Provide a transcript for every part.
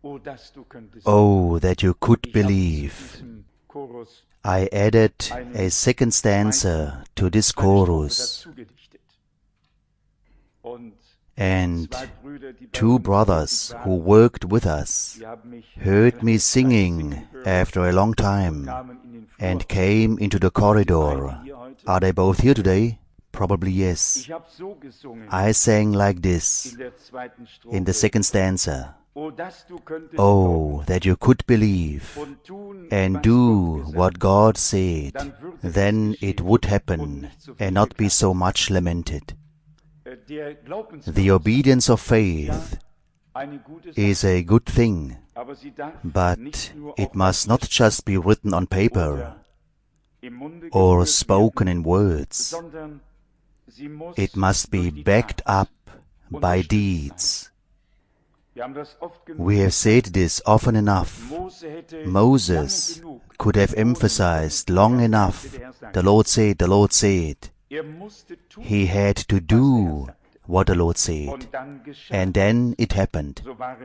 Oh, that you could believe. I added a second stanza to this chorus, and two brothers who worked with us heard me singing after a long time and came into the corridor. Are they both here today? Probably yes. I sang like this in the second stanza. Oh, that you could believe and do what God said, then it would happen and not be so much lamented. The obedience of faith is a good thing, but it must not just be written on paper or spoken in words. It must be backed up by deeds. We have said this often enough. Moses could have emphasized long enough, the Lord said, the Lord said. He had to do what the Lord said, and then it happened.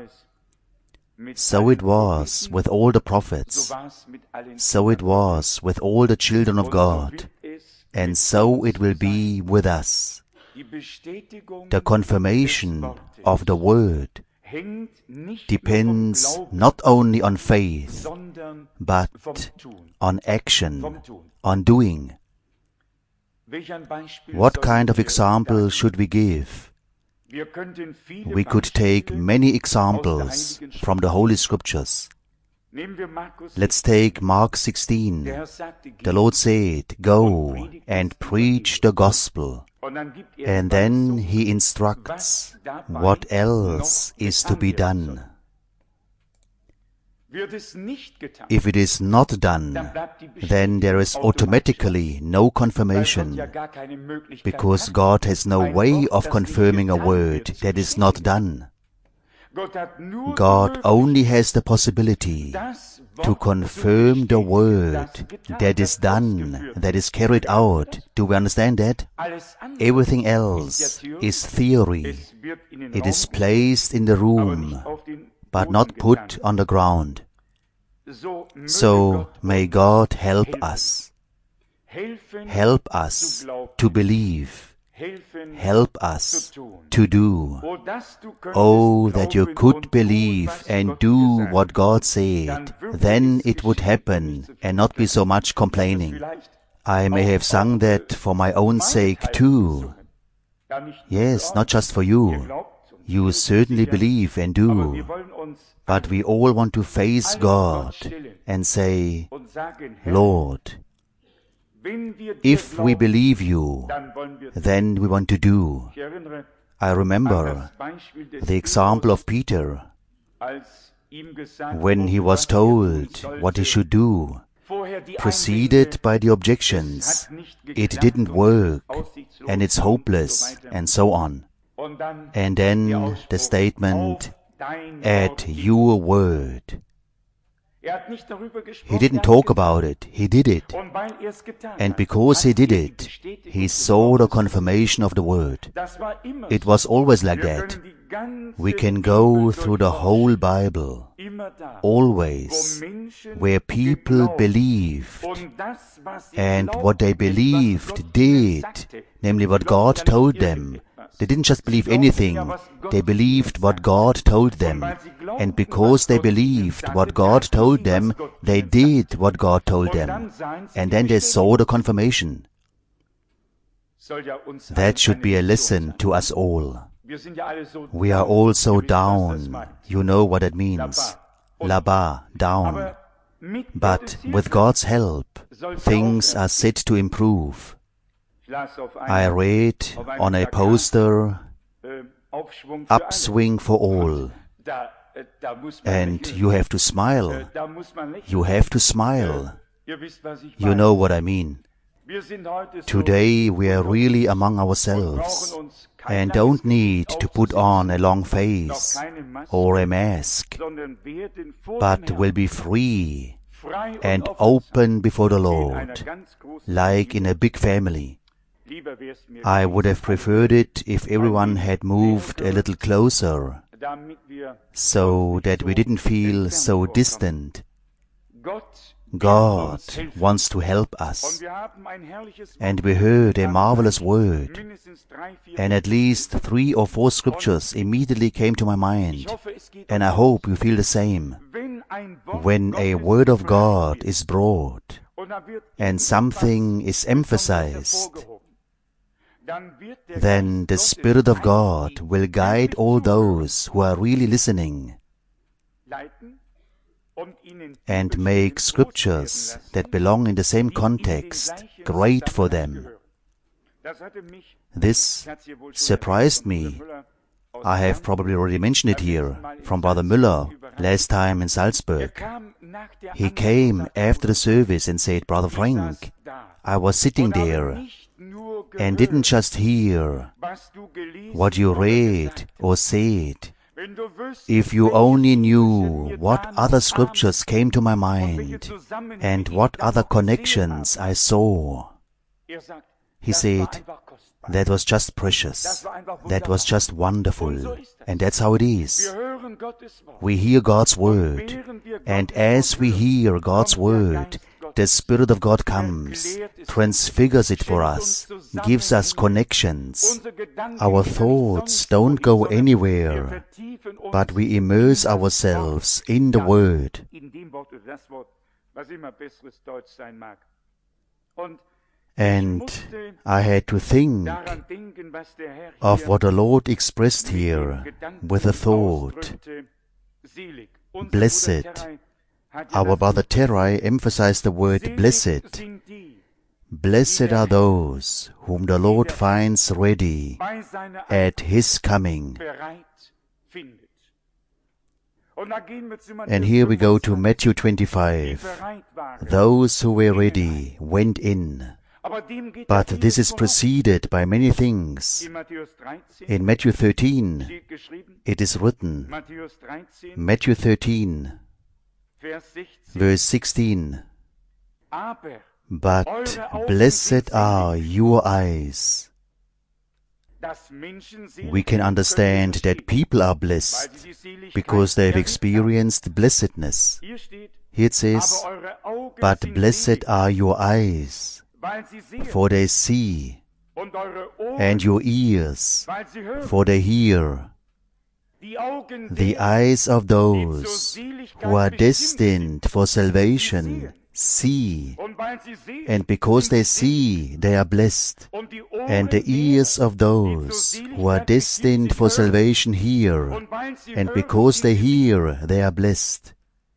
So it was with all the prophets, so it was with all the children of God, and so it will be with us. The confirmation of the Word depends not only on faith, but on action, on doing. What kind of example should we give? We could take many examples from the Holy Scriptures. Let's take Mark 16. The Lord said, "Go and preach the gospel." And then He instructs what else is to be done. If it is not done, then there is automatically no confirmation, because God has no way of confirming a word that is not done. God only has the possibility to confirm the word that is done, that is carried out. Do we understand that? Everything else is theory. It is placed in the room, but not put on the ground. So may God help us. Help us to believe. Help us to do. Oh, that you could believe and do what God said, then it would happen and not be so much complaining. I may have sung that for my own sake too. Yes, not just for you. You certainly believe and do. But we all want to face God and say, "Lord, if we believe you, then we want to do." I remember the example of Peter when he was told what he should do, preceded by the objections. It didn't work, and it's hopeless, and so on. And then the statement, "At your word." He didn't talk about it, he did it. And because he did it, he saw the confirmation of the word. It was always like that. We can go through the whole Bible, always, where people believed, and what they believed did, namely what God told them. They didn't just believe anything, they believed what God told them. And because they believed what God told them, they did what God told them. And then they saw the confirmation. That should be a lesson to us all. We are all so down. You know what it means. Là-bas, down. But with God's help, things are set to improve. I read on a poster, "Upswing for all." And you have to smile. You have to smile. You know what I mean. Today we are really among ourselves and don't need to put on a long face or a mask, but will be free and open before the Lord, like in a big family. I would have preferred it if everyone had moved a little closer so that we didn't feel so distant. God wants to help us. And we heard a marvelous word, and at least 3 or 4 scriptures immediately came to my mind, and I hope you feel the same. When a word of God is brought, and something is emphasized, then the Spirit of God will guide all those who are really listening, and make scriptures that belong in the same context great for them. This surprised me. I have probably already mentioned it here, from Brother Müller, last time in Salzburg. He came after the service and said, "Brother Frank, I was sitting there and didn't just hear what you read or said. If you only knew what other scriptures came to my mind and what other connections I saw." He said, "That was just precious. That was just wonderful." And that's how it is. We hear God's word, and as we hear God's word, the Spirit of God comes, transfigures it for us, gives us connections. Our thoughts don't go anywhere, but we immerse ourselves in the Word. And I had to think of what the Lord expressed here with the thought, blessed. Our Brother Terry emphasized the word blessed. Blessed are those whom the Lord finds ready at His coming. And here we go to Matthew 25. Those who were ready went in. But this is preceded by many things. In Matthew 13, it is written, Matthew 13, verse 16, "But blessed are your eyes." We can understand that people are blessed because they have experienced blessedness. Here it says, "But blessed are your eyes, for they see, and your ears, for they hear." The eyes of those who are destined for salvation see, and because they see, they are blessed. And the ears of those who are destined for salvation hear, and because they hear, they are blessed.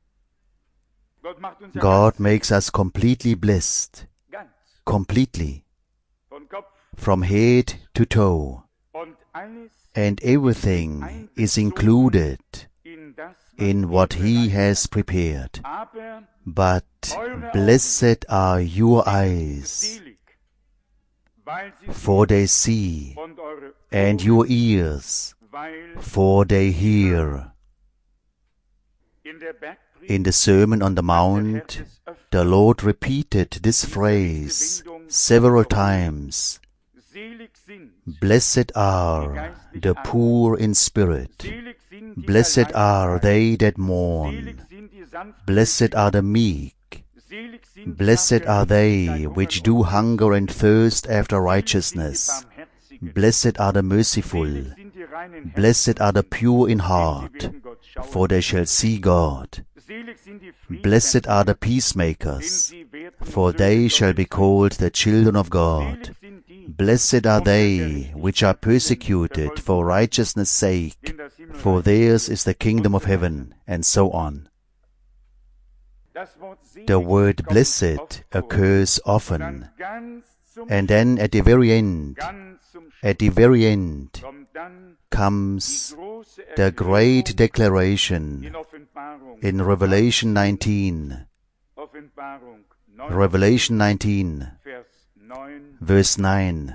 God makes us completely blessed, completely, from head to toe. And everything is included in what He has prepared. But blessed are your eyes, for they see, and your ears, for they hear. In the Sermon on the Mount, the Lord repeated this phrase several times. Blessed are the poor in spirit. Blessed are they that mourn. Blessed are the meek. Blessed are they which do hunger and thirst after righteousness. Blessed are the merciful. Blessed are the pure in heart, for they shall see God. Blessed are the peacemakers, for they shall be called the children of God. Blessed are they which are persecuted for righteousness' sake, for theirs is the kingdom of heaven, and so on. The word blessed occurs often, and then at the very end comes the great declaration in Revelation 19. Revelation 19, verse 9.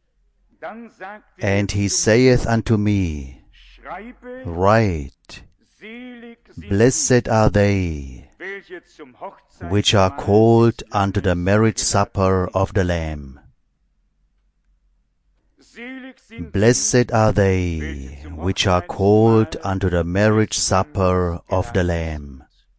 "And He saith unto me, Write, blessed are they which are called unto the marriage supper of the Lamb." Blessed are they which are called unto the marriage supper of the Lamb.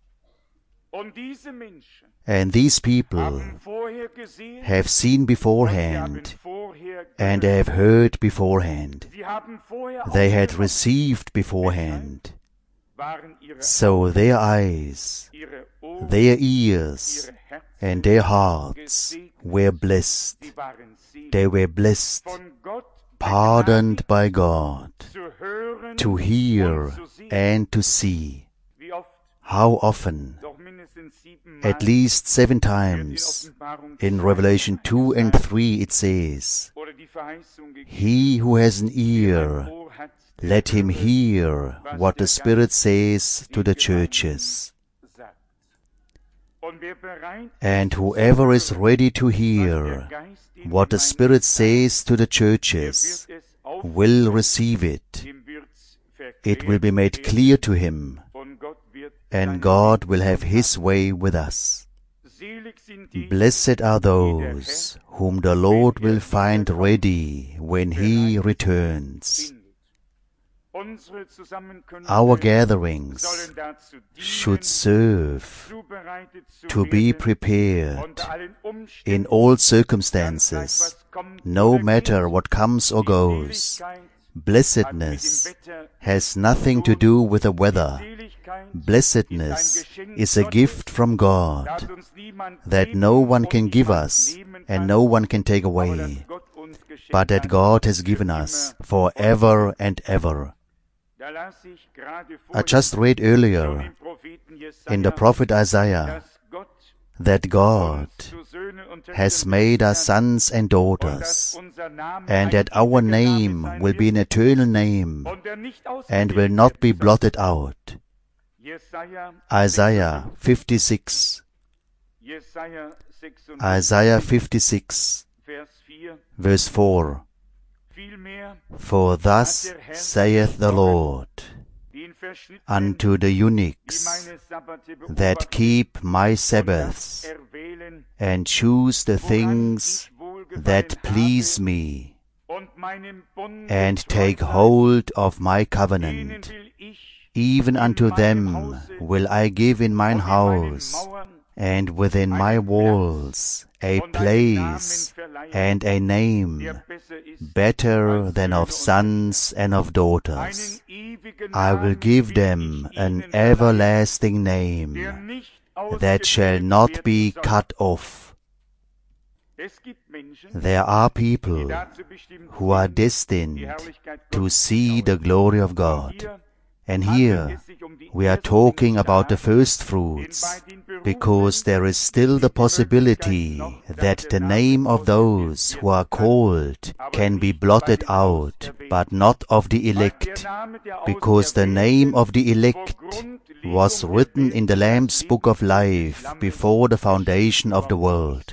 And these people have seen beforehand, and have heard beforehand. They had received beforehand. So their eyes, their ears, and their hearts were blessed. They were blessed, pardoned by God, to hear and to see. How often? At least 7 times. In Revelation 2 and 3 it says, He who has an ear, let him hear what the Spirit says to the churches. And whoever is ready to hear what the Spirit says to the churches will receive it. It will be made clear to him, and God will have His way with us. Blessed are those whom the Lord will find ready when He returns. Our gatherings should serve to be prepared in all circumstances, no matter what comes or goes. Blessedness has nothing to do with the weather. Blessedness is a gift from God that no one can give us and no one can take away, but that God has given us forever and ever. I just read earlier in the prophet Isaiah that God has made us sons and daughters, and that our name will be an eternal name and will not be blotted out. Isaiah 56. Isaiah 56, verse 4. For thus saith the Lord unto the eunuchs that keep my Sabbaths, and choose the things that please me, and take hold of my covenant, even unto them will I give in mine house, and within my walls a place and a name better than of sons and of daughters. I will give them an everlasting name that shall not be cut off. There are people who are destined to see the glory of God. And here we are talking about the first fruits, because there is still the possibility that the name of those who are called can be blotted out, but not of the elect, because the name of the elect was written in the Lamb's book of life before the foundation of the world.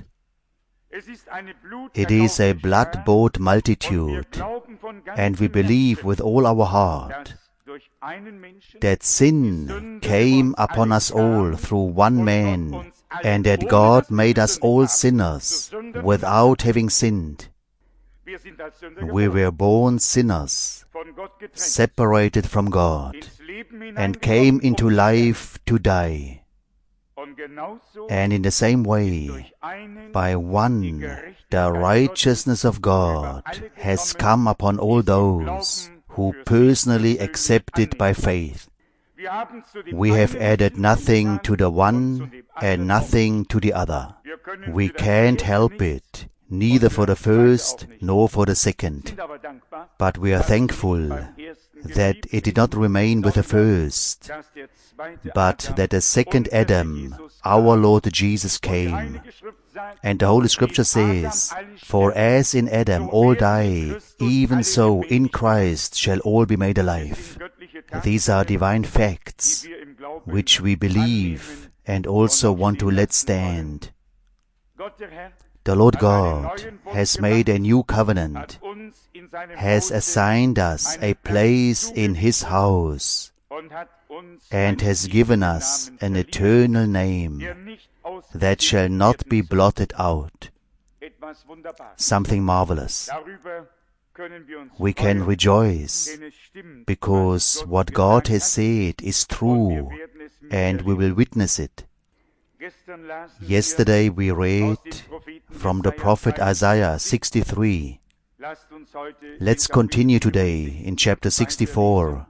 It is a blood-bought multitude, and we believe with all our heart that sin came upon us all through one man, and that God made us all sinners without having sinned. We were born sinners, separated from God, and came into life to die. And in the same way, by one, the righteousness of God has come upon all those who personally accept it by faith. We have added nothing to the one and nothing to the other. We can't help it, neither for the first nor for the second. But we are thankful that it did not remain with the first, but that the second Adam, our Lord Jesus, came. And the Holy Scripture says, For as in Adam all die, even so in Christ shall all be made alive. These are divine facts, which we believe and also want to let stand. The Lord God has made a new covenant, has assigned us a place in His house, and has given us an eternal name that shall not be blotted out. Something marvelous. we can rejoice, because what God has said is true, and we will witness it. Yesterday we read from the prophet Isaiah 63. Let's continue today in chapter 64.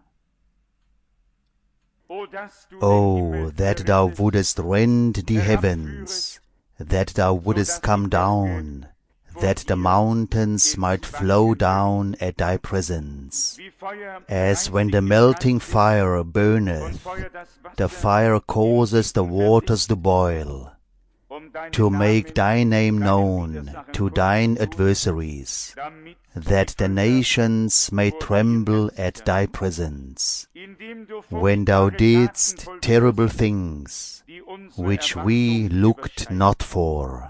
Oh, that thou wouldest rend the heavens, that thou wouldest come down, that the mountains might flow down at thy presence. As when the melting fire burneth, the fire causes the waters to boil, to make thy name known to thine adversaries, that the nations may tremble at thy presence, when thou didst terrible things, which we looked not for.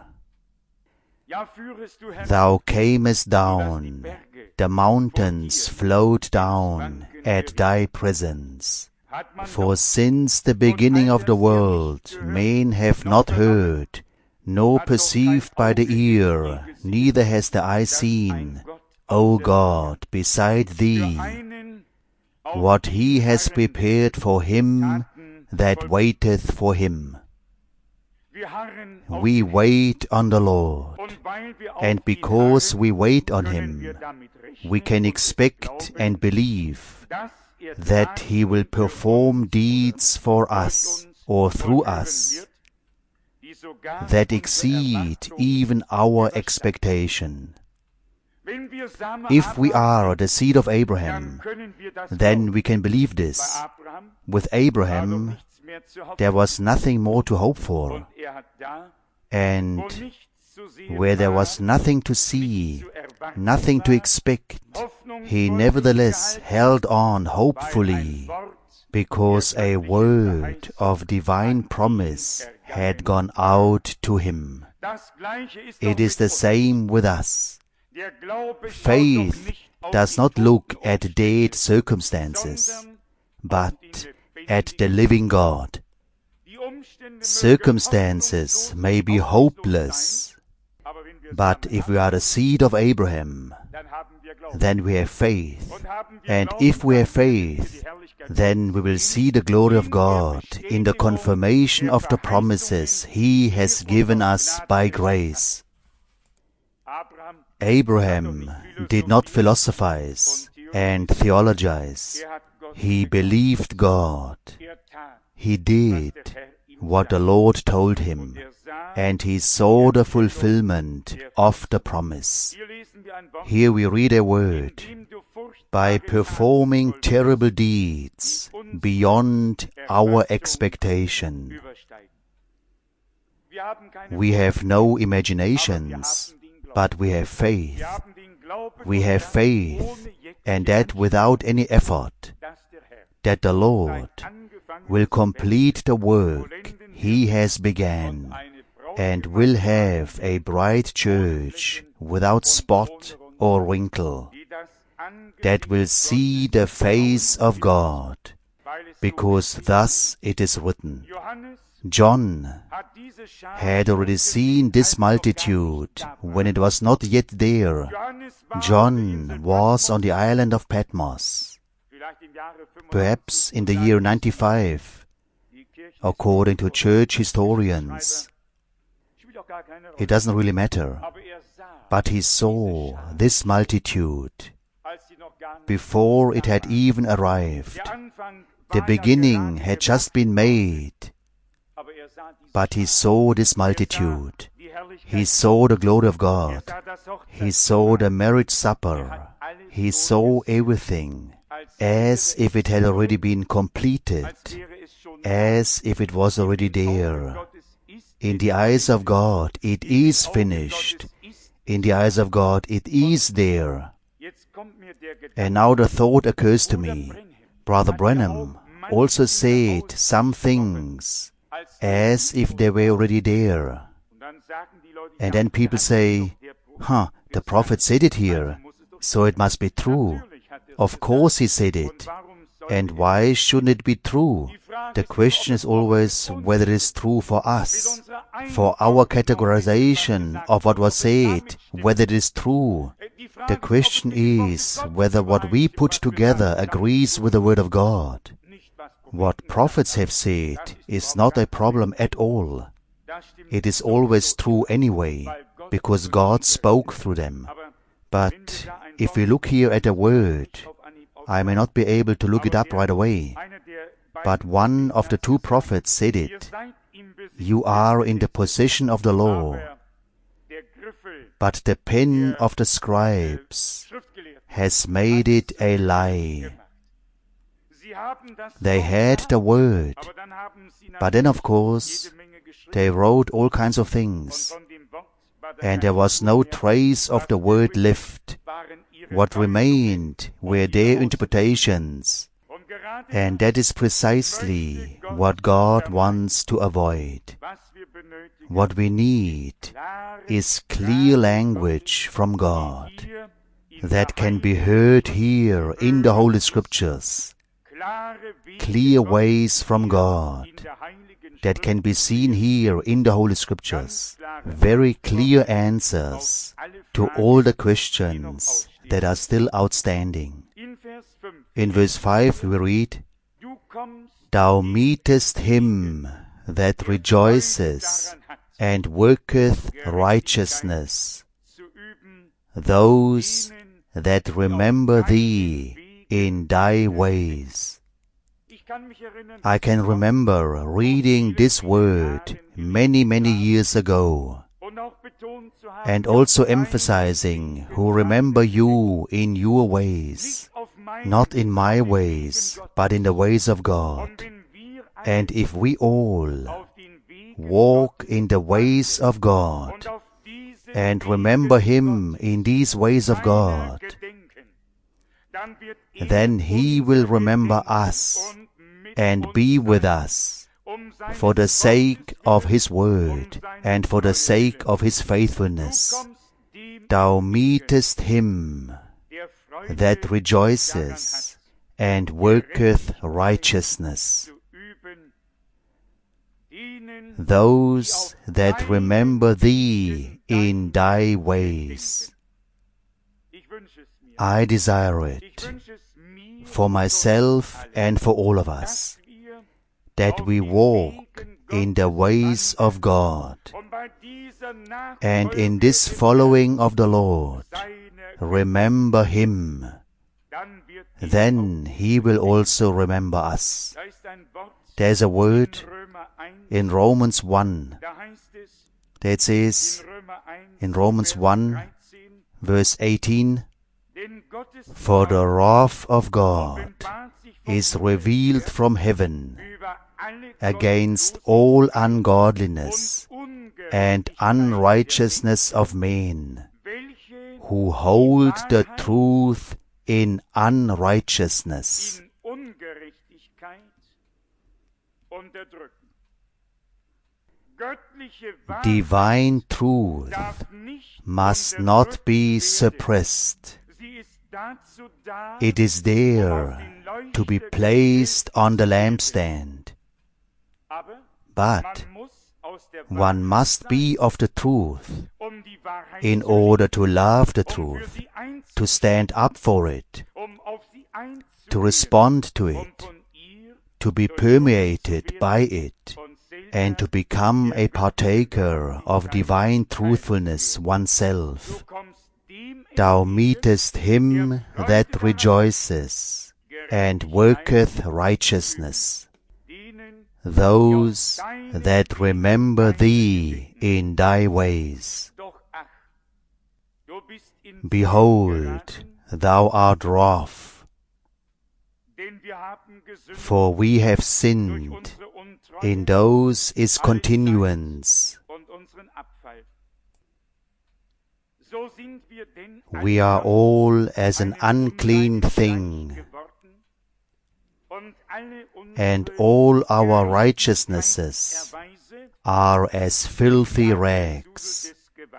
Thou camest down, the mountains flowed down at thy presence. For since the beginning of the world men have not heard, nor perceived by the ear, neither has the eye seen, O God, beside thee, what he has prepared for him that waiteth for him. We wait on the Lord, and because we wait on him, we can expect and believe that he will perform deeds for us or through us that exceed even our expectation. If we are the seed of Abraham, then we can believe this. With Abraham, there was nothing more to hope for, and where there was nothing to see, nothing to expect, he nevertheless held on hopefully, because a word of divine promise had gone out to him. It is the same with us. Faith does not look at dead circumstances, but at the living God. Circumstances may be hopeless, but if we are the seed of Abraham, then we have faith. And if we have faith, then we will see the glory of God in the confirmation of the promises he has given us by grace. Abraham did not philosophize and theologize. He believed God. He did what the Lord told him, and he saw the fulfillment of the promise. Here we read a word: by performing terrible deeds beyond our expectation. We have no imaginations, but we have faith. We have faith, and that without any effort, that the Lord will complete the work he has began, and will have a bright church without spot or wrinkle, that will see the face of God, because thus it is written. John had already seen this multitude when it was not yet there. John was on the island of Patmos, perhaps in the year 95, according to church historians. It doesn't really matter. But he saw this multitude before it had even arrived. The beginning had just been made. But he saw this multitude. He saw the glory of God. He saw the marriage supper. He saw everything as if it had already been completed, as if it was already there. In the eyes of God, it is finished. In the eyes of God, it is there. And now the thought occurs to me, Brother Branham also said some things as if they were already there. And then people say, the prophet said it here, so it must be true. Of course he said it. And why shouldn't it be true? The question is always whether it is true for us, for our categorization of what was said, whether it is true. The question is whether what we put together agrees with the Word of God. What prophets have said is not a problem at all. It is always true anyway, because God spoke through them. But if we look here at a word, I may not be able to look it up right away. But one of the two prophets said it. You are in the possession of the law, but the pen of the scribes has made it a lie. They had the word, but then of course they wrote all kinds of things, and there was no trace of the word left. What remained were their interpretations, and that is precisely what God wants to avoid. What we need is clear language from God that can be heard here in the Holy Scriptures, clear ways from God that can be seen here in the Holy Scriptures, very clear answers to all the questions that are still outstanding. In verse 5 we read, Thou meetest him that rejoices and worketh righteousness, those that remember thee in thy ways. I can remember reading this word many, many years ago, and also emphasizing, who remember you in your ways, not in my ways, but in the ways of God. And if we all walk in the ways of God and remember Him in these ways of God, then He will remember us and be with us for the sake of His word and for the sake of His faithfulness. Thou meetest him that rejoices and worketh righteousness, those that remember thee in thy ways. I desire it for myself and for all of us, that we walk in the ways of God, and in this following of the Lord, remember Him. Then He will also remember us. There's a word in Romans 1 that says, in Romans 1 verse 18, For the wrath of God is revealed from heaven against all ungodliness and unrighteousness of men, who hold the truth in unrighteousness. Divine truth must not be suppressed. It is there to be placed on the lampstand. But one must be of the truth in order to love the truth, to stand up for it, to respond to it, to be permeated by it, and to become a partaker of divine truthfulness oneself. Thou meetest him that rejoices and worketh righteousness, those that remember thee in thy ways. Behold, thou art wroth, for we have sinned. In those is continuance. We are all as an unclean thing, and all our righteousnesses are as filthy rags.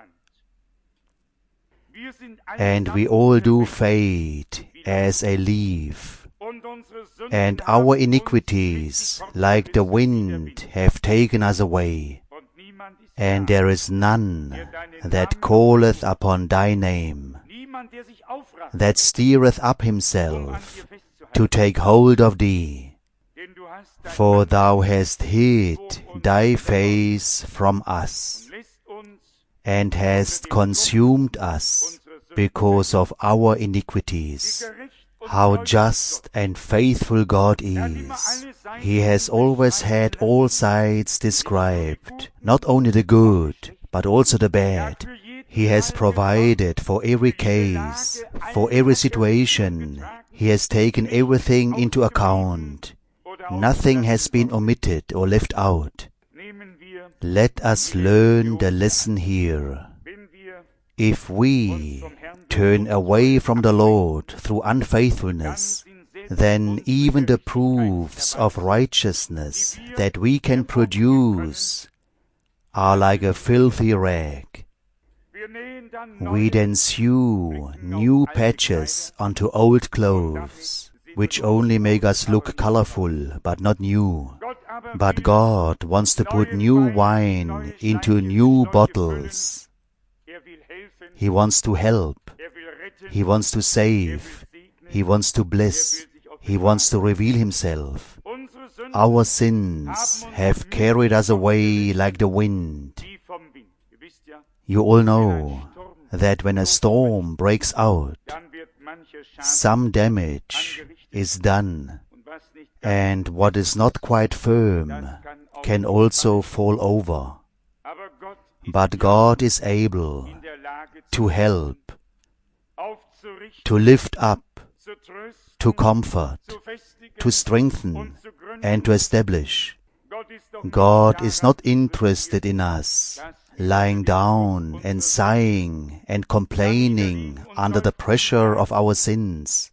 And we all do fade as a leaf, and our iniquities, like the wind, have taken us away. And there is none that calleth upon thy name. that steereth up himself to take hold of thee. For thou hast hid thy face from us, and hast consumed us because of our iniquities. How just and faithful God is! He has always had all sides described, not only the good, but also the bad. He has provided for every case, for every situation. He has taken everything into account. Nothing has been omitted or left out. Let us learn the lesson here. If we turn away from the Lord through unfaithfulness, then even the proofs of righteousness that we can produce are like a filthy rag. We then sew new patches onto old clothes, which only make us look colorful but not new. But God wants to put new wine into new bottles. He wants to help. He wants to save. He wants to bless. He wants to reveal Himself. Our sins have carried us away like the wind. You all know that when a storm breaks out, some damage is done, and what is not quite firm can also fall over. But God is able to help, to lift up, to comfort, to strengthen, and to establish. God is not interested in us lying down and sighing and complaining under the pressure of our sins.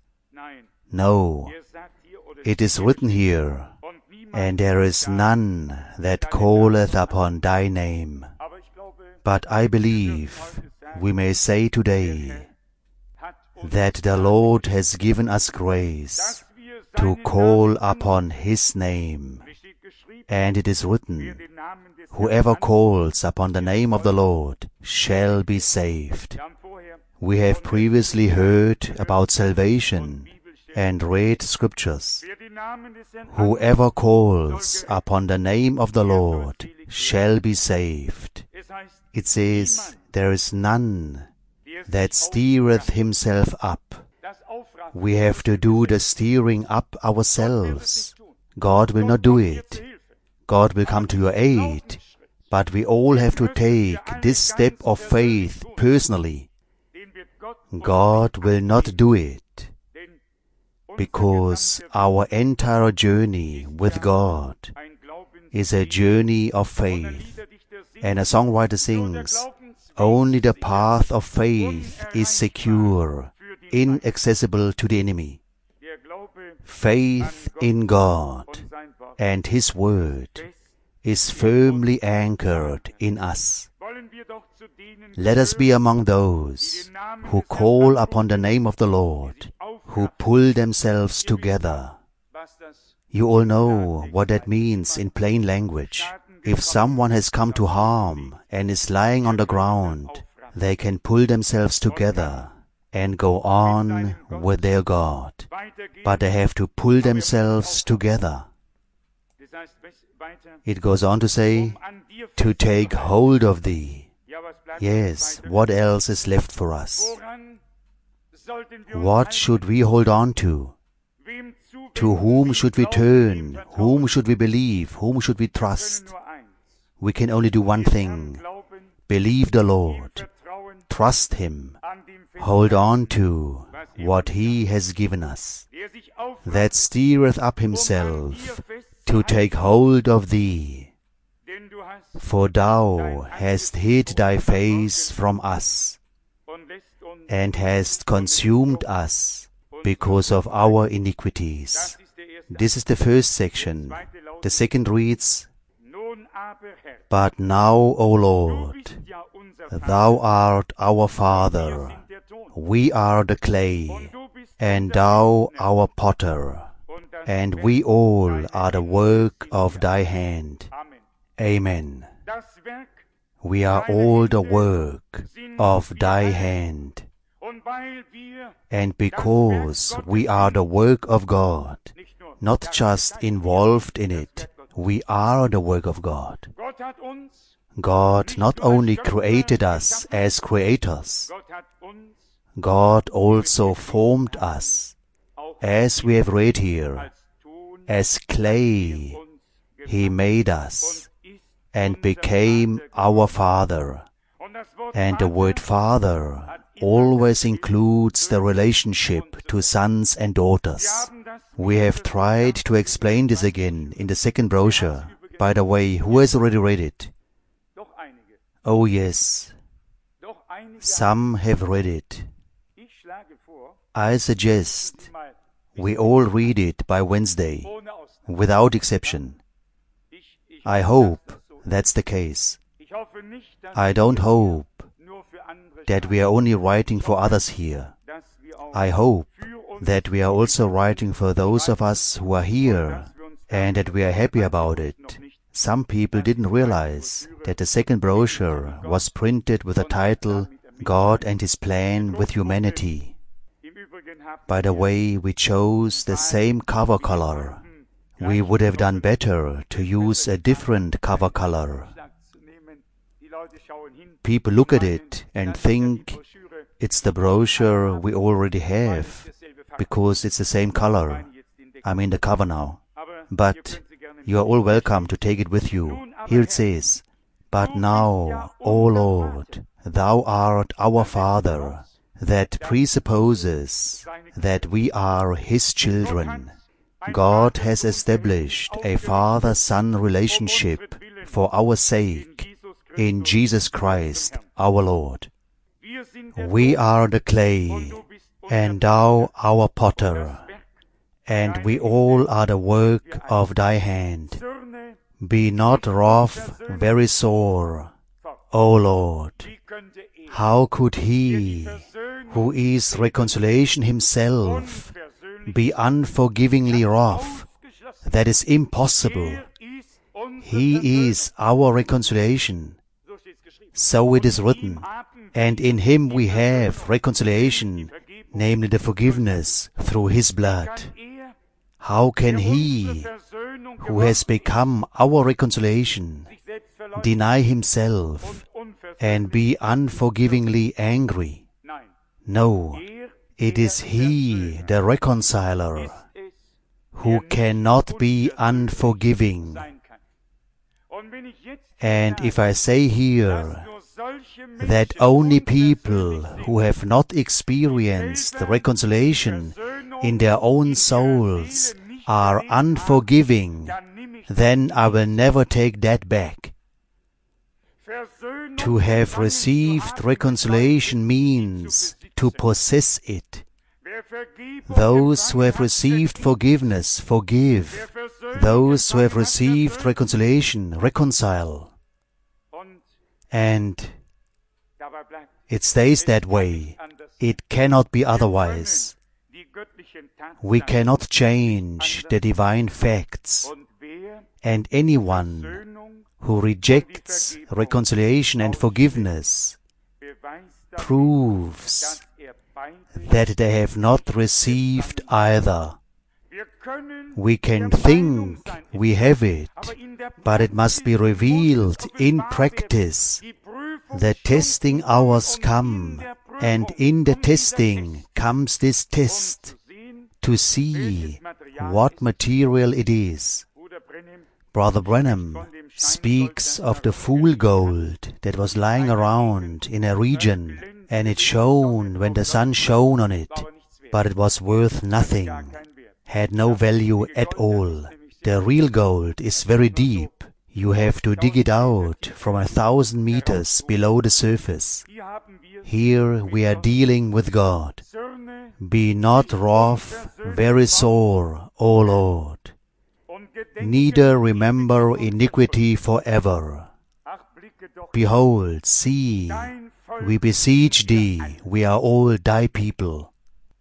No, it is written here, and there is none that calleth upon thy name. But I believe we may say today that the Lord has given us grace to call upon His name. And it is written, whoever calls upon the name of the Lord shall be saved. We have previously heard about salvation and read scriptures. Whoever calls upon the name of the Lord shall be saved. It says, there is none that steereth himself up. We have to do the steering up ourselves. God will not do it. God will come to your aid, but we all have to take this step of faith personally. God will not do it, because our entire journey with God is a journey of faith. And a songwriter sings, only the path of faith is secure, inaccessible to the enemy. Faith in God and His Word is firmly anchored in us. Let us be among those who call upon the name of the Lord, who pull themselves together. You all know what that means in plain language. If someone has come to harm and is lying on the ground, they can pull themselves together and go on with their God. But they have to pull themselves together. It goes on to say, to take hold of thee. Yes, what else is left for us? What should we hold on to? To whom should we turn? Whom should we believe? Whom should we trust? We can only do one thing. Believe the Lord. Trust Him. Hold on to what He has given us. That steereth up himself to take hold of thee. For thou hast hid thy face from us, and hast consumed us because of our iniquities. This is the first section. The second reads, but now, O Lord, Thou art our Father, we are the clay, and Thou our potter, and we all are the work of Thy hand. Amen. We are all the work of Thy hand, And because we are the work of God, not just involved in it, we are the work of God. God not only created us as creators, God also formed us, as we have read here, as clay. He made us and became our Father. And the word Father always includes the relationship to sons and daughters. We have tried to explain this again in the second brochure. By the way, who has already read it? Oh yes, some have read it. I suggest we all read it by Wednesday, without exception. I hope that's the case. I don't hope that we are only writing for others here. I hope that we are also writing for those of us who are here and that we are happy about it. Some people didn't realize that the second brochure was printed with the title God and His Plan with Humanity. By the way, we chose the same cover color. We would have done better to use a different cover color. People look at it and think it's the brochure we already have, because it's the same color. I mean the cover now. But you are all welcome to take it with you. Here it says, "But now, O Lord, Thou art our Father." That presupposes that we are His children. God has established a father-son relationship for our sake in Jesus Christ our Lord. We are the clay, and Thou our potter, and we all are the work of Thy hand. Be not wroth very sore, O Lord. How could He, who is reconciliation Himself, be unforgivingly wroth? That is impossible. He is our reconciliation. So it is written, and in Him we have reconciliation, namely the forgiveness through His blood. How can He, who has become our reconciliation, deny Himself and be unforgivingly angry? No, it is He, the reconciler, who cannot be unforgiving. And if I say here that only people who have not experienced reconciliation in their own souls are unforgiving, then I will never take that back. To have received reconciliation means to possess it. Those who have received forgiveness, forgive. Those who have received reconciliation, reconcile. And it stays that way. It cannot be otherwise. We cannot change the divine facts. And anyone who rejects reconciliation and forgiveness proves that they have not received either. We can think we have it, but it must be revealed in practice. The testing hours come, and in the testing comes this test, to see what material it is. Brother Branham speaks of the fool gold that was lying around in a region, and it shone when the sun shone on it, but it was worth nothing, had no value at all. The real gold is very deep. You have to dig it out from 1,000 meters below the surface. Here we are dealing with God. Be not wroth very sore, O Lord. Neither remember iniquity forever. Behold, see, we beseech Thee, we are all Thy people.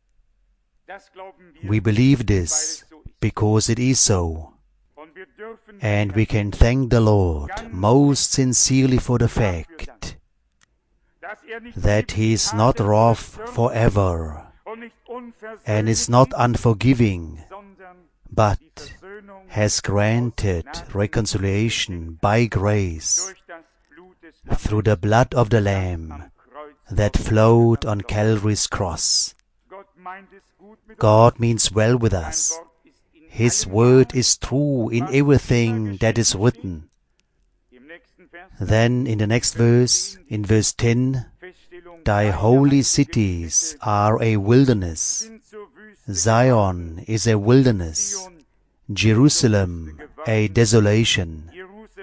We believe this because it is so. And we can thank the Lord most sincerely for the fact that He is not wroth forever and is not unforgiving, but has granted reconciliation by grace through the blood of the Lamb that flowed on Calvary's cross. God means well with us. His word is true in everything that is written. Then in the next verse, in verse 10, Thy holy cities are a wilderness. Zion is a wilderness. Jerusalem a desolation.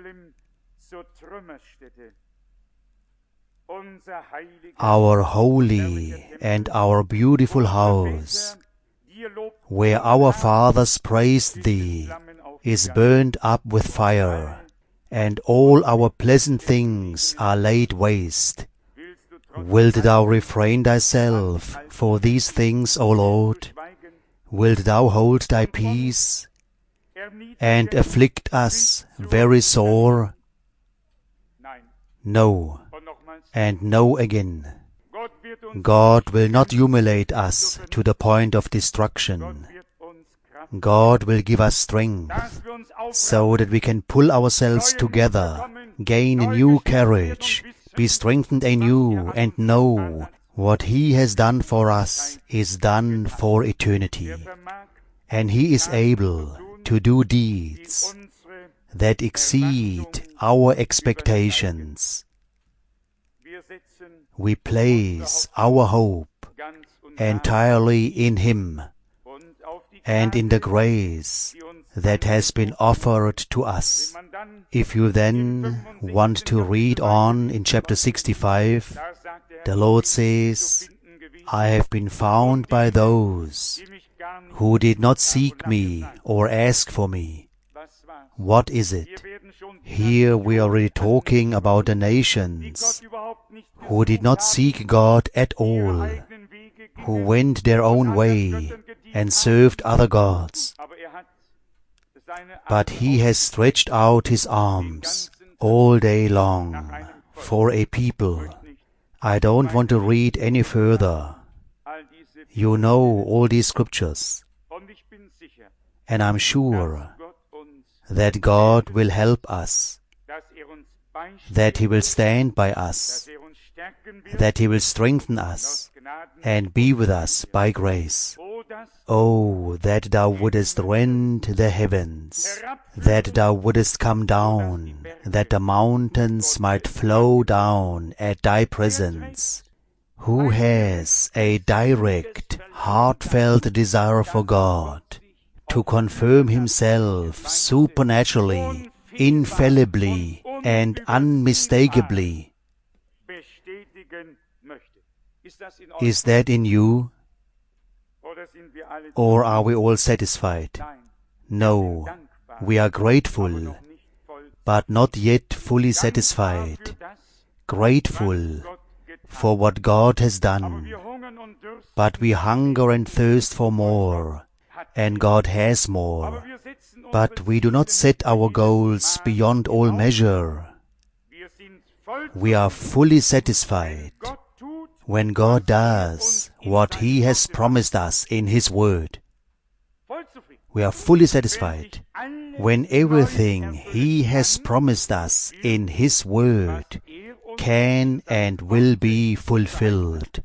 Our holy and our beautiful house, where our fathers praised Thee, is burned up with fire, and all our pleasant things are laid waste. Wilt Thou refrain Thyself for these things, O Lord? Wilt Thou hold Thy peace, and afflict us very sore? No, and no again. God will not humiliate us to the point of destruction. God will give us strength, so that we can pull ourselves together, gain new courage, be strengthened anew, and know what He has done for us is done for eternity. And He is able to do deeds that exceed our expectations. We place our hope entirely in Him and in the grace that has been offered to us. If you then want to read on in chapter 65, the Lord says, I have been found by those who did not seek me or ask for me. What is it? Here we are already talking about the nations who did not seek God at all, who went their own way and served other gods. But He has stretched out His arms all day long for a people. I don't want to read any further. You know all these scriptures, and I'm sure that God will help us, that He will stand by us, that He will strengthen us and be with us by grace. Oh, that Thou wouldest rend the heavens, that Thou wouldest come down, that the mountains might flow down at Thy presence. Who has a direct, heartfelt desire for God to confirm Himself supernaturally, infallibly, and unmistakably? Is that in you? Or are we all satisfied? No, we are grateful, but not yet fully satisfied. Grateful for what God has done, but we hunger and thirst for more, and God has more. But we do not set our goals beyond all measure. We are fully satisfied when God does what He has promised us in His Word. We are fully satisfied when everything He has promised us in His Word can and will be fulfilled.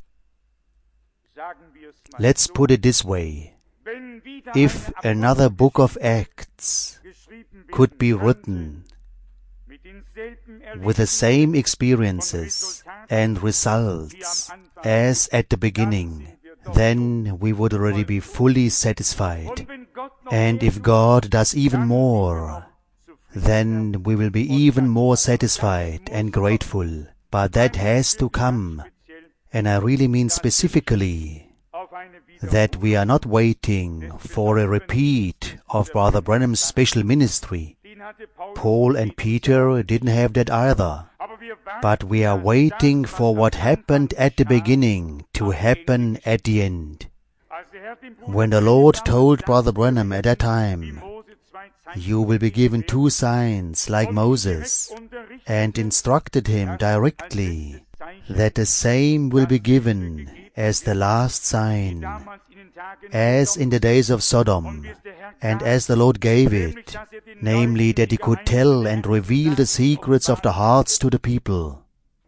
Let's put it this way. If another book of Acts could be written with the same experiences and results as at the beginning, then we would already be fully satisfied. And if God does even more, then we will be even more satisfied and grateful. But that has to come. And I really mean specifically that we are not waiting for a repeat of Brother Branham's special ministry. Paul and Peter didn't have that either. But we are waiting for what happened at the beginning to happen at the end. When the Lord told Brother Branham at that time, you will be given 2 signs like Moses, and instructed him directly that the same will be given as the last sign, as in the days of Sodom, and as the Lord gave it, namely that He could tell and reveal the secrets of the hearts to the people.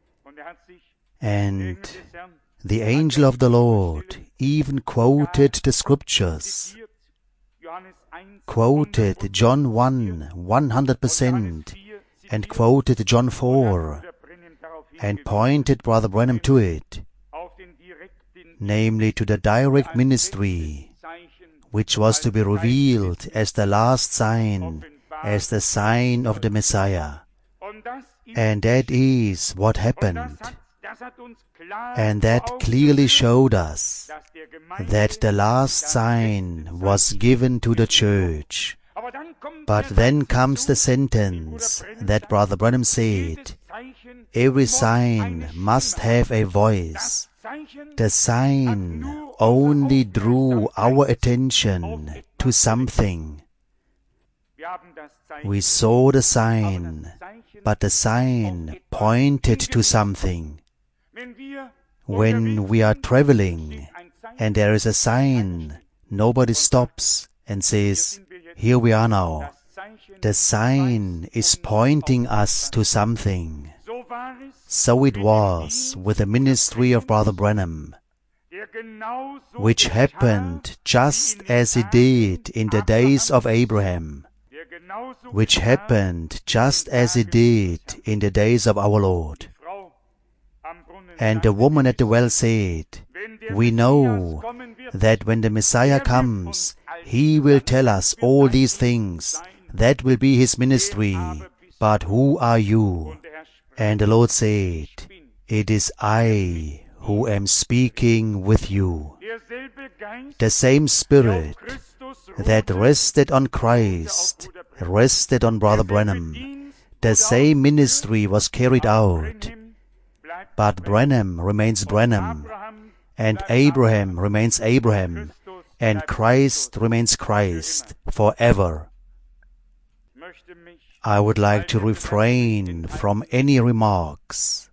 And the angel of the Lord even quoted the scriptures, quoted John 1, 100%, and quoted John 4, and pointed Brother Branham to it, namely to the direct ministry, which was to be revealed as the last sign, as the sign of the Messiah. And that is what happened. And that clearly showed us that the last sign was given to the church. But then comes the sentence that Brother Branham said, every sign must have a voice. The sign only drew our attention to something. We saw the sign, but the sign pointed to something. When we are traveling and there is a sign, nobody stops and says, here we are now. The sign is pointing us to something. So it was with the ministry of Brother Branham, which happened just as it did in the days of Abraham, which happened just as it did in the days of our Lord. And the woman at the well said, we know that when the Messiah comes, He will tell us all these things. That will be His ministry. But who are you? And the Lord said, it is I who am speaking with you. The same Spirit that rested on Christ rested on Brother Branham. The same ministry was carried out. But Branham remains Branham, and Abraham remains Abraham, and Christ remains Christ forever. I would like to refrain from any remarks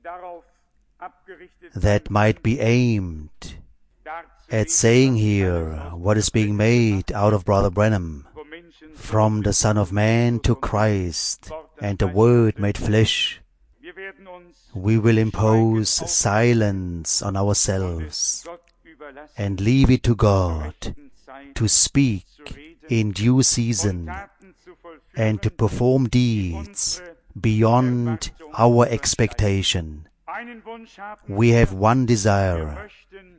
that might be aimed at saying here what is being made out of Brother Branham, from the Son of Man to Christ, and the Word made flesh. We will impose silence on ourselves and leave it to God to speak in due season and to perform deeds beyond our expectation. We have one desire.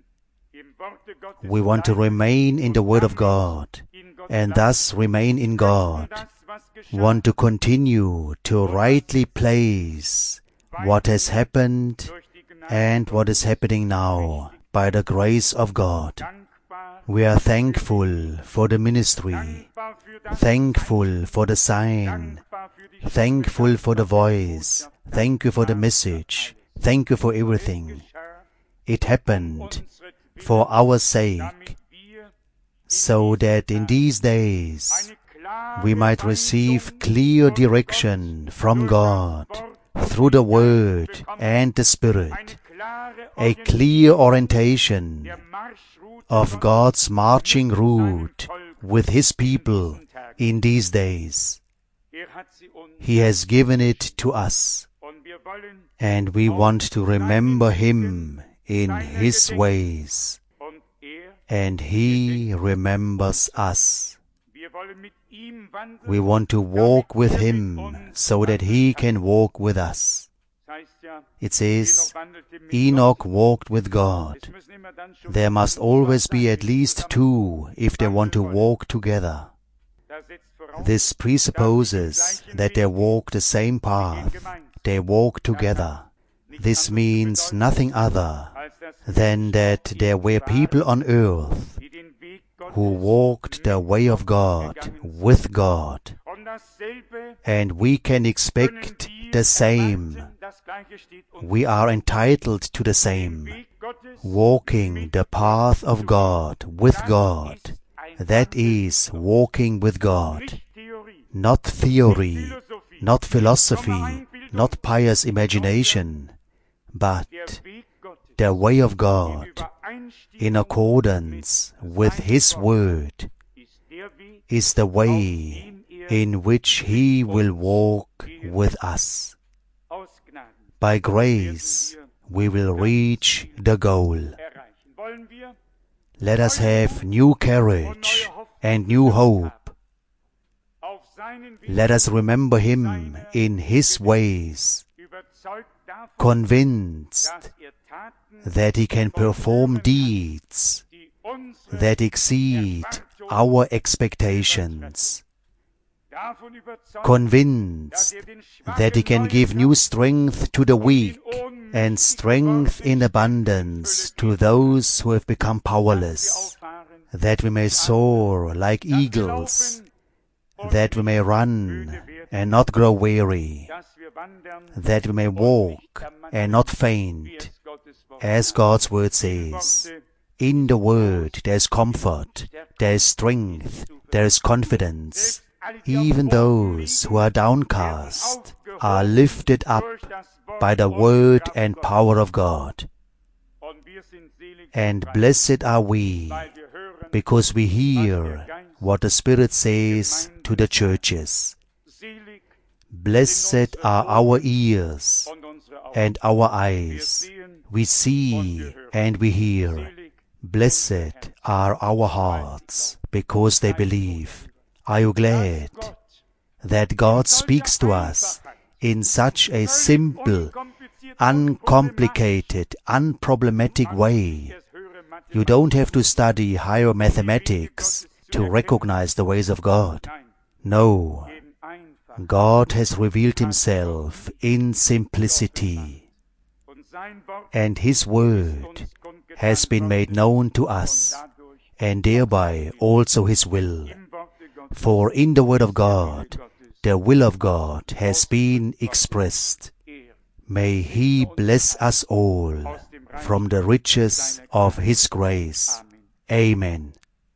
We want to remain in the Word of God and thus remain in God. Want to continue to rightly place what has happened and what is happening now by the grace of God. We are thankful for the ministry, thankful for the sign, thankful for the voice, thank you for the message, thank you for everything. It happened for our sake, so that in these days we might receive clear direction from God through the Word and the Spirit, a clear orientation of God's marching route with His people in these days. He has given it to us, and we want to remember Him in His ways, and He remembers us. We want to walk with Him so that He can walk with us. It says, Enoch walked with God. There must always be at least two if they want to walk together. This presupposes that they walk the same path. They walk together. This means nothing other than that there were people on earth who walked the way of God with God. And we can expect the same. We are entitled to the same. Walking the path of God with God. That is walking with God. Not theory, not philosophy, not pious imagination, But the way of God, in accordance with His Word, is the way in which He will walk with us. By grace, we will reach the goal. Let us have new courage and new hope. Let us remember Him in His ways, convinced that He can perform deeds that exceed our expectations, convinced that He can give new strength to the weak and strength in abundance to those who have become powerless, that we may soar like eagles, that we may run and not grow weary, that we may walk and not faint, as God's Word says. In the Word there is comfort, there is strength, there is confidence. Even those who are downcast are lifted up by the Word and power of God. And blessed are we, because we hear what the Spirit says to the churches. Blessed are our ears and our eyes. We see and we hear. Blessed are our hearts, because they believe. Are you glad that God speaks to us in such a simple, uncomplicated, unproblematic way? You don't have to study higher mathematics to recognize the ways of God. No, God has revealed Himself in simplicity, and His Word has been made known to us, and thereby also His will. For in the Word of God, the will of God has been expressed. May He bless us all from the riches of His grace. Amen.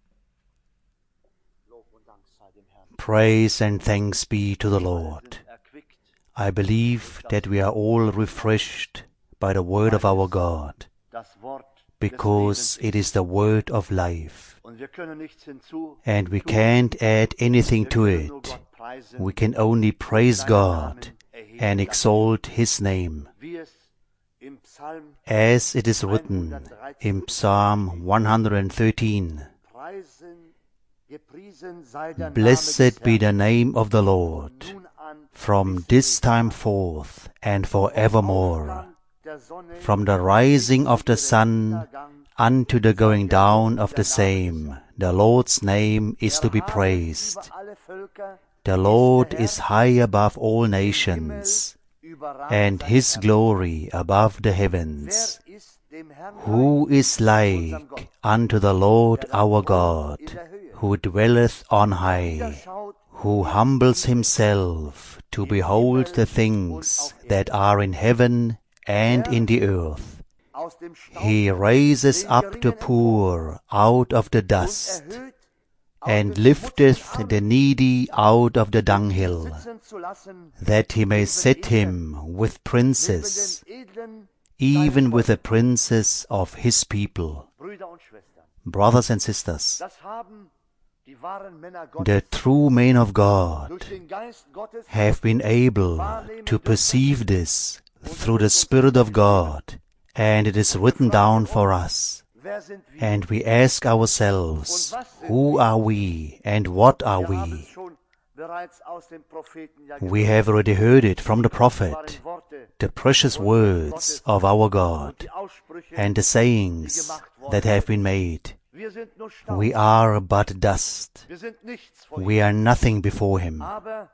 Praise and thanks be to the Lord. I believe that we are all refreshed by the Word of our God, because it is the Word of life, and we can't add anything to it. We can only praise God and exalt His name, as it is written in Psalm 113. Blessed be the name of the Lord, from this time forth and forevermore. From the rising of the sun unto the going down of the same, the Lord's name is to be praised. The Lord is high above all nations, and His glory above the heavens. Who is like unto the Lord our God, who dwelleth on high, who humbles Himself to behold the things that are in heaven and in the earth? He raises up the poor out of the dust, and lifteth the needy out of the dunghill, that He may set him with princes, even with the princes of His people. Brothers and sisters, the true men of God have been able to perceive this through the Spirit of God, and it is written down for us. And we ask ourselves, who are we and what are we? We have already heard it from the prophet, the precious words of our God, and the sayings that have been made. We are but dust. We are nothing before Him.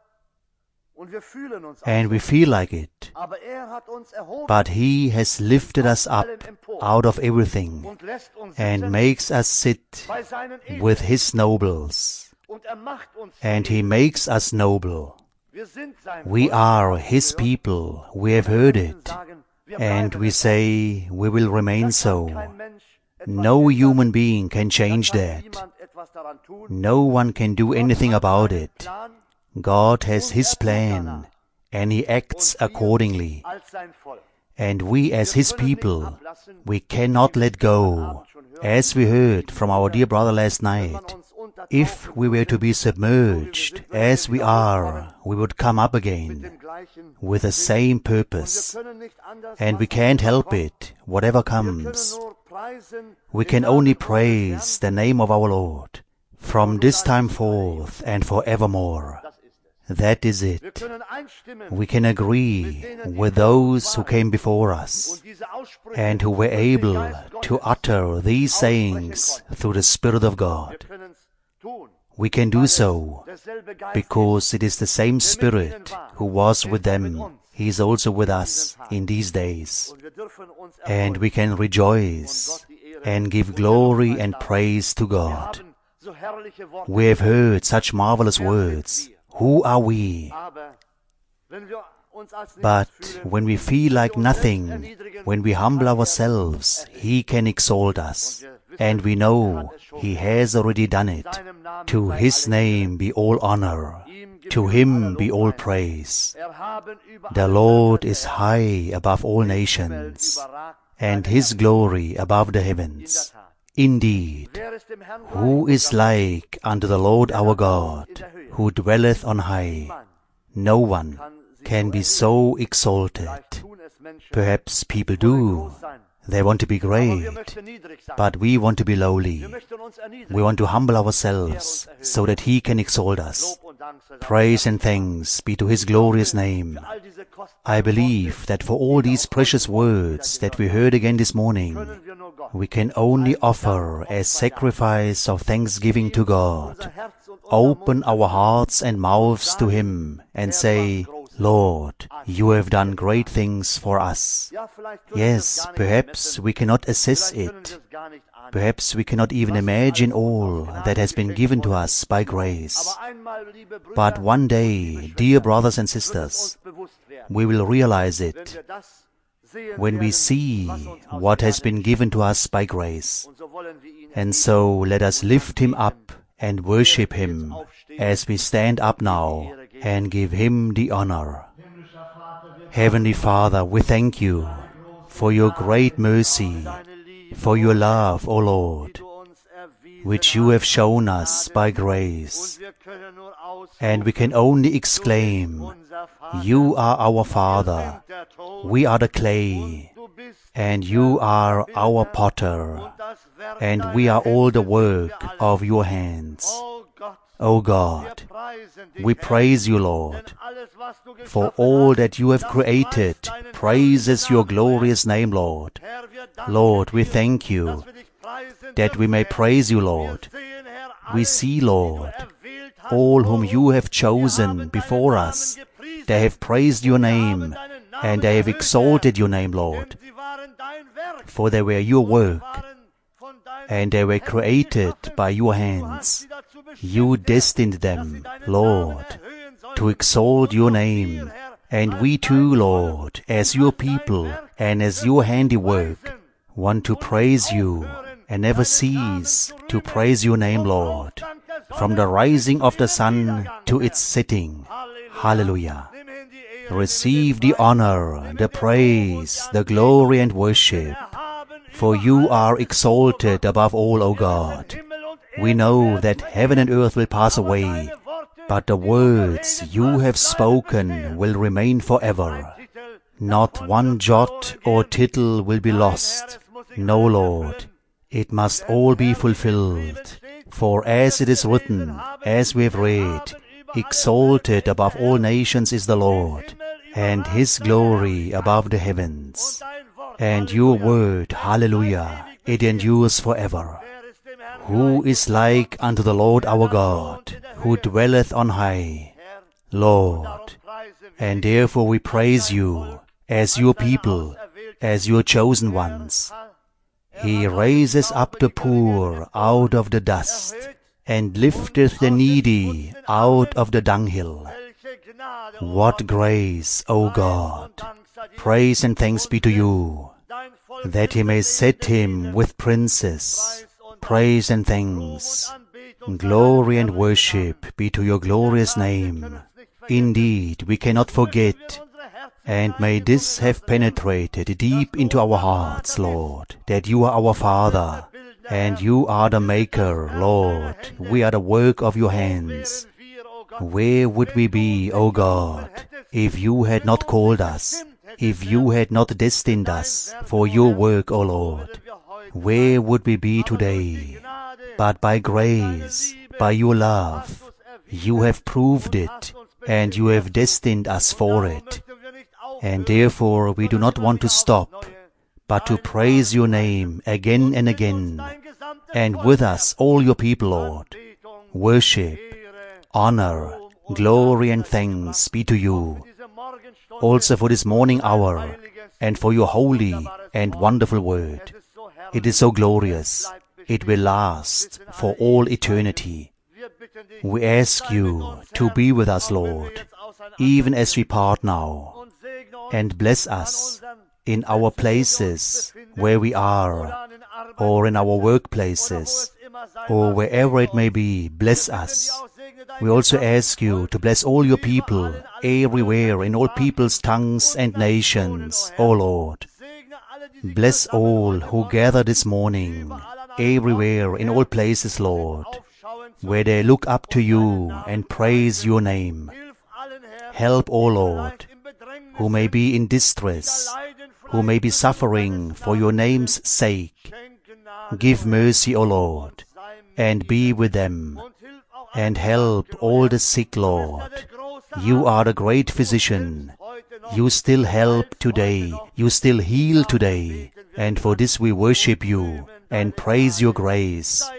And we feel like it. But He has lifted us up out of everything and makes us sit with His nobles. And He makes us noble. We are His people. We have heard it. And we say we will remain so. No human being can change that. No one can do anything about it. God has His plan, and He acts accordingly. And we as His people, we cannot let go, as we heard from our dear brother last night. If we were to be submerged as we are, we would come up again with the same purpose. And we can't help it, whatever comes. We can only praise the name of our Lord from this time forth and forevermore. That is it. We can agree with those who came before us and who were able to utter these sayings through the Spirit of God. We can do so because it is the same Spirit who was with them. He is also with us in these days. And we can rejoice and give glory and praise to God. We have heard such marvelous words. Who are we? But when we feel like nothing, when we humble ourselves, He can exalt us. And we know He has already done it. To His name be all honor. To Him be all praise. The Lord is high above all nations, and His glory above the heavens. Indeed, who is like unto the Lord our God, who dwelleth on high? No one can be so exalted. Perhaps people do. They want to be great, but we want to be lowly. We want to humble ourselves so that He can exalt us. Praise and thanks be to His glorious name. I believe that for all these precious words that we heard again this morning, we can only offer a sacrifice of thanksgiving to God. Open our hearts and mouths to Him and say, Lord, You have done great things for us. Yes, perhaps we cannot assess it. Perhaps we cannot even imagine all that has been given to us by grace. But one day, dear brothers and sisters, we will realize it when we see what has been given to us by grace. And so let us lift Him up and worship Him as we stand up now and give Him the honor. Heavenly Father, we thank You for Your great mercy, for Your love, O Lord, which You have shown us by grace. And we can only exclaim, You are our Father, we are the clay, and You are our potter, and we are all the work of Your hands. O God, we praise You, Lord, for all that You have created praises Your glorious name, Lord. Lord, we thank You that we may praise You, Lord. We see, Lord, all whom You have chosen before us. They have praised Your name, and they have exalted Your name, Lord. For they were Your work, and they were created by Your hands. You destined them, Lord, to exalt Your name. And we too, Lord, as Your people and as Your handiwork, want to praise You and never cease to praise Your name, Lord, from the rising of the sun to its setting. Hallelujah. Receive the honor, the praise, the glory and worship, for You are exalted above all, O God. We know that heaven and earth will pass away, but the words You have spoken will remain forever. Not one jot or tittle will be lost. No, Lord, it must all be fulfilled. For as it is written, as we have read, exalted above all nations is the Lord, and His glory above the heavens. And Your word, hallelujah, it endures forever. Who is like unto the Lord our God, who dwelleth on high? Lord, and therefore we praise You as Your people, as Your chosen ones. He raises up the poor out of the dust, and lifteth the needy out of the dunghill. What grace, O God! Praise and thanks be to You, that He may set him with princes. Praise and thanks, glory and worship be to Your glorious name. Indeed, we cannot forget And may this have penetrated deep into our hearts, Lord, that you are our Father, and you are the Maker, Lord. We are the work of your hands. Where would we be, O God, if you had not called us, if you had not destined us for your work, O Lord? Where would we be today? But by grace, by your love, you have proved it, and you have destined us for it. And therefore we do not want to stop, but to praise your name again and again, and with us all your people, Lord. Worship, honor, glory and thanks be to you, also for this morning hour, and for your holy and wonderful word. It is so glorious. It will last for all eternity. We ask you to be with us, Lord, even as we part now, and bless us in our places where we are, or in our workplaces, or wherever it may be. Bless us. We also ask you to bless all your people, everywhere, in all people's tongues and nations, O Lord. Bless all who gather this morning, everywhere, in all places, Lord, where they look up to you and praise your name. Help, O Lord, who may be in distress, who may be suffering for your name's sake. Give mercy, O Lord, and be with them, and help all the sick, Lord. You are the great physician. You still help today. You still heal today. And for this we worship you and praise your grace.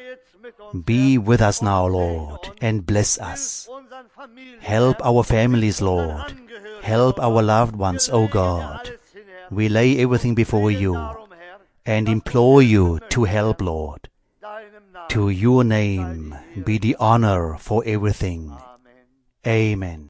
Be with us now, Lord, and bless us. Help our families, Lord. Help our loved ones, O God. We lay everything before you and implore you to help, Lord. To your name be the honor for everything. Amen.